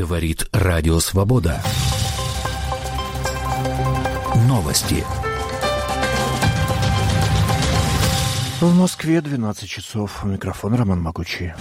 Говорит Радио Свобода. Новости. В Москве 12 часов. У микрофона Роман Могучий.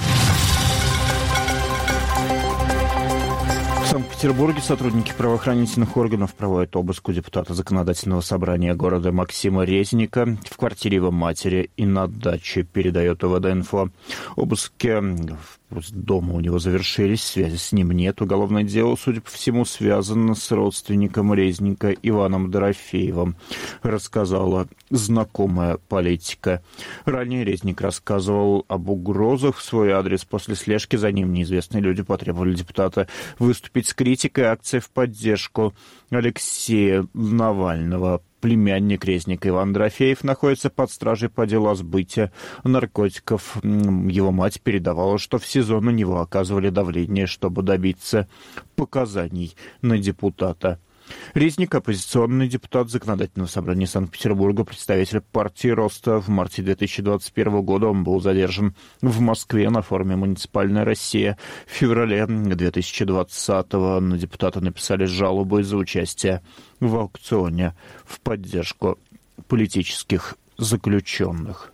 В Санкт-Петербурге сотрудники правоохранительных органов проводят обыск у депутата Законодательного собрания города Максима Резника в квартире его матери и на даче, передает ОВД-инфо. Обыски дома у него завершились, связи с ним нет. Уголовное дело, судя по всему, связано с родственником Резника Иваном Дорофеевым, рассказала знакомая политика. Ранее Резник рассказывал об угрозах в свой адрес. После слежки за ним неизвестные люди потребовали депутата выступить с критикой акции в поддержку Алексея Навального. Племянник Резника Иван Дорофеев находится под стражей по делу о сбытии наркотиков. Его мать передавала, что в СИЗО на него оказывали давление, чтобы добиться показаний на депутата. Резник, оппозиционный депутат Законодательного собрания Санкт-Петербурга, представитель партии Роста. В марте 2021 года он был задержан в Москве на форуме «Муниципальная Россия». В феврале 2020-го на депутата написали жалобу из-за участия в аукционе в поддержку политических заключенных.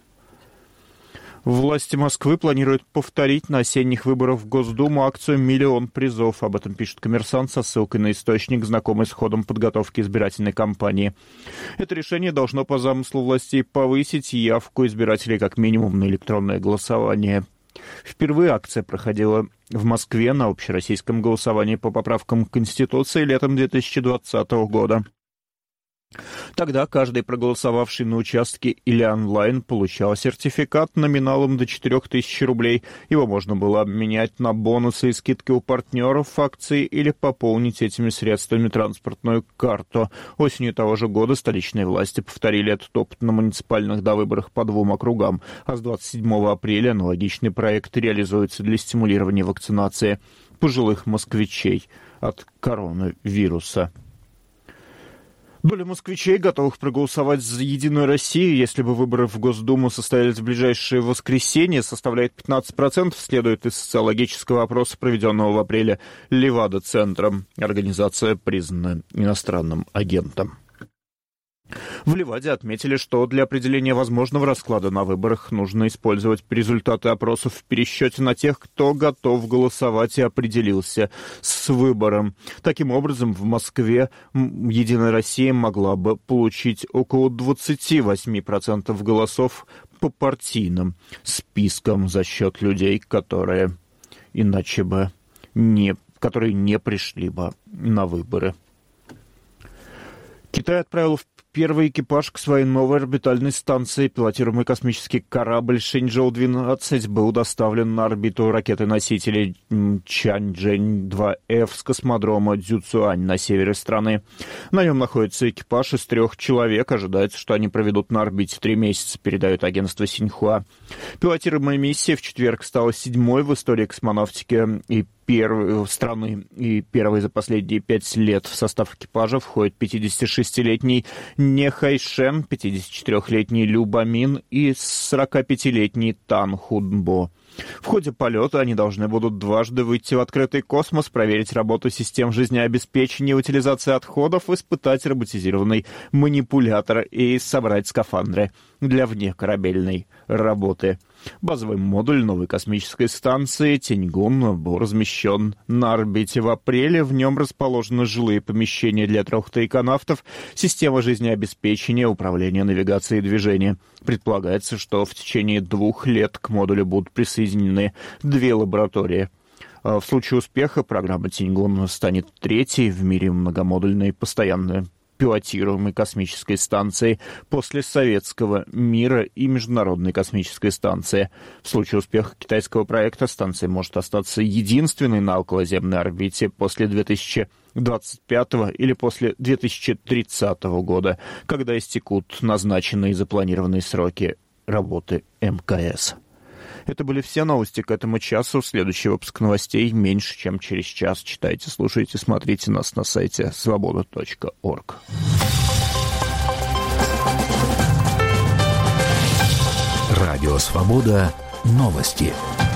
Власти Москвы планируют повторить на осенних выборах в Госдуму акцию «Миллион призов». Об этом пишет «Коммерсант» со ссылкой на источник, знакомый с ходом подготовки избирательной кампании. Это решение должно по замыслу властей повысить явку избирателей как минимум на электронное голосование. Впервые акция проходила в Москве на общероссийском голосовании по поправкам к Конституции летом 2020 года. Тогда каждый проголосовавший на участке или онлайн получал сертификат номиналом до 4000 рублей. Его можно было обменять на бонусы и скидки у партнеров акции или пополнить этими средствами транспортную карту. Осенью того же года столичные власти повторили этот опыт на муниципальных довыборах по 2 округам, а с 27 апреля аналогичный проект реализуется для стимулирования вакцинации пожилых москвичей от коронавируса. Доля москвичей, готовых проголосовать за «Единую Россию», если бы выборы в Госдуму состоялись в ближайшее воскресенье, составляет 15%, следует из социологического опроса, проведенного в апреле Левада-центром. Организация признана иностранным агентом. В Леваде отметили, что для определения возможного расклада на выборах нужно использовать результаты опросов в пересчете на тех, кто готов голосовать и определился с выбором. Таким образом, в Москве «Единая Россия» могла бы получить около 28% голосов по партийным спискам за счет людей, которые иначе бы которые не пришли бы на выборы. Китай отправил в первый экипаж к своей новой орбитальной станции. Пилотируемый космический корабль «Шэньчжоу-12» был доставлен на орбиту ракеты-носителей Чанчжэнь-2F с космодрома Цзюцюань на севере страны. На нем находится экипаж из 3 человек. Ожидается, что они проведут на орбите 3 месяца, передает агентство Синьхуа. Пилотируемая миссия в четверг стала 7-й в истории космонавтики и страны, и первой за последние 5 лет. В состав экипажа входит 56-летний Не Хайшен, 54-летний Лю Бамин и 45-летний Тан Хунбо. В ходе полета они должны будут дважды выйти в открытый космос, проверить работу систем жизнеобеспечения и утилизации отходов, испытать роботизированный манипулятор и собрать скафандры для внекорабельной работы. Базовый модуль новой космической станции Тяньгун был размещен на орбите в апреле. В нем расположены жилые помещения для 3 тайконавтов, система жизнеобеспечения, управления навигацией и движения. Предполагается, что в течение 2 лет к модулю будут присоединены 2 лаборатории. В случае успеха программа Тяньгун станет 3-й в мире многомодульной постоянной пилотируемой космической станции после Советского мира и Международной космической станции. В случае успеха китайского проекта станция может остаться единственной на околоземной орбите после 2025 или после 2030 года, когда истекут назначенные и запланированные сроки работы МКС. Это были все новости к этому часу. Следующий выпуск новостей меньше, чем через час. Читайте, слушайте, смотрите нас на сайте svoboda.org. Радио «Свобода». Новости.